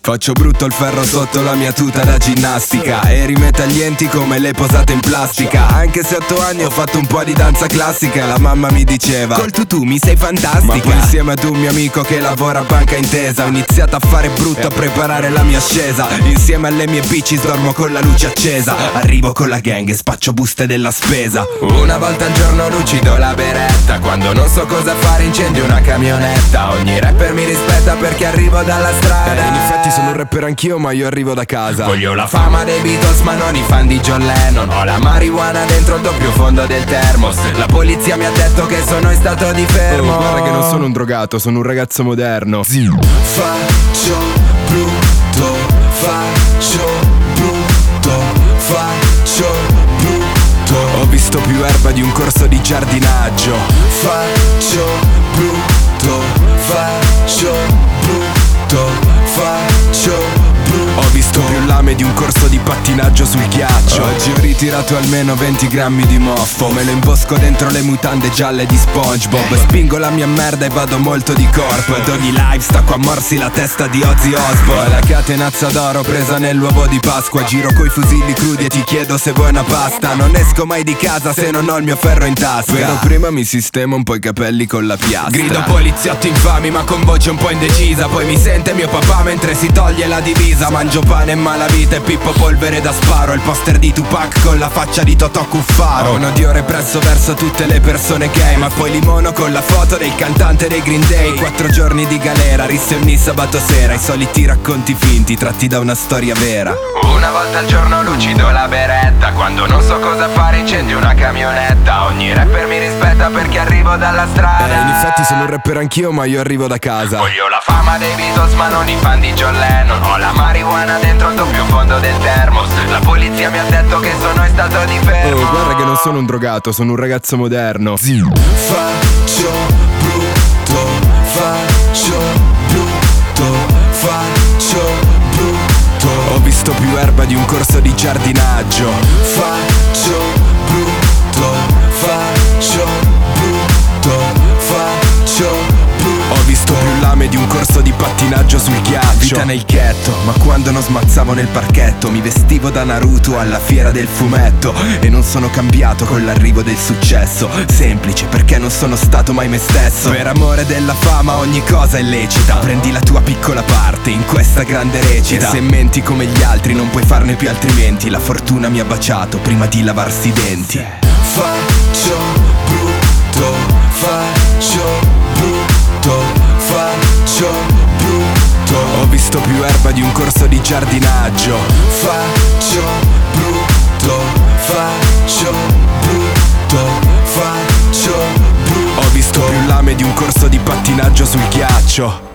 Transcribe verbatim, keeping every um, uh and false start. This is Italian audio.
Faccio brutto il ferro sotto la mia tuta da ginnastica e rimetaglienti come le posate in plastica. Anche se otto anni ho fatto un po' di danza classica. La mamma mi diceva: col tutù mi sei fantastica. Ma poi insieme ad un mio amico che lavora a Banca Intesa ho iniziato a fare brutto, a preparare la mia ascesa. Insieme alle mie bici dormo con la luce accesa. Arrivo con la gang e spaccio buste della spesa. Una volta al giorno lucido la beretta. Quando non so cosa fare incendio una camionetta. Ogni rapper mi rispetta perché arrivo dalla strada. eh, In effetti sono un rapper anch'io ma io arrivo da casa. Voglio la fama dei Beatles ma non i fan di John Lennon. Ho la marijuana dentro il doppio fondo del termos. La polizia mi ha detto che sono in stato di fermo. Oh, guarda che non sono un drogato, sono un ragazzo moderno. Sì. Faccio brutto, faccio brutto, faccio brutto. Ho visto più erba di un corso di giardinaggio. Faccio brutto, faccio brutto, faccio brutto. Ho visto più lame di un corso di pattinaggio sul ghiaccio. Oggi ho ritirato almeno venti grammi di moffo. Me lo imbosco dentro le mutande gialle di SpongeBob. Spingo la mia merda e vado molto di corpo. Ad ogni live stacco a morsi la testa di Ozzy Osbourne. La catenazza d'oro presa nell'uovo di Pasqua. Giro coi fusilli crudi e ti chiedo se vuoi una pasta. Non esco mai di casa se non ho il mio ferro in tasca. Però prima mi sistemo un po' i capelli con la piastra. Grido poliziotti infami ma con voce un po' indecisa. Poi mi sente mio papà mentre si toglie la divisa. Mangio pane e malavita e Pippo polvere da sparo. Il poster di Tupac con la faccia di Totò Cuffaro. Ho un odio represso verso tutte le persone gay. Ma poi limono con la foto del cantante dei Green Day. Quattro giorni di galera, riunioni sabato sera. I soliti racconti finti tratti da una storia vera. Una volta al giorno lucido la beretta. Quando non so cosa fare incendio una camionetta. Ogni rapper mi rispetta perché arrivo dalla strada. Eh, in effetti sono un rapper anch'io ma io arrivo da casa. Voglio la fama dei Beatles ma non i fan di John Lennon. Ho la marijuana dentro il doppio fondo del termos. La polizia mi ha detto che sono in stato di fermo. Oh, guarda che non sono un drogato, sono un ragazzo moderno. Sì. Faccio brutto, faccio brutto, faccio brutto. Ho visto più erba di un corso di giardinaggio. Faccio brutto, faccio brutto, faccio brutto. Ho visto più lame di un corso di pattinaggio sul ghiaccio. Vita nel ghetto, ma quando non smazzavo nel parchetto mi vestivo da Naruto alla fiera del fumetto. E non sono cambiato con l'arrivo del successo. Semplice perché non sono stato mai me stesso. Per amore della fama ogni cosa è lecita. Prendi la tua piccola parte in questa grande recita. E se menti come gli altri non puoi farne più altrimenti. La fortuna mi ha baciato prima di lavarsi i denti. Faccio brutto, faccio brutto, faccio brutto. Ho visto più erba di un corso di giardinaggio. Faccio brutto, faccio brutto, faccio brutto. Ho visto più lame di un corso di pattinaggio sul ghiaccio.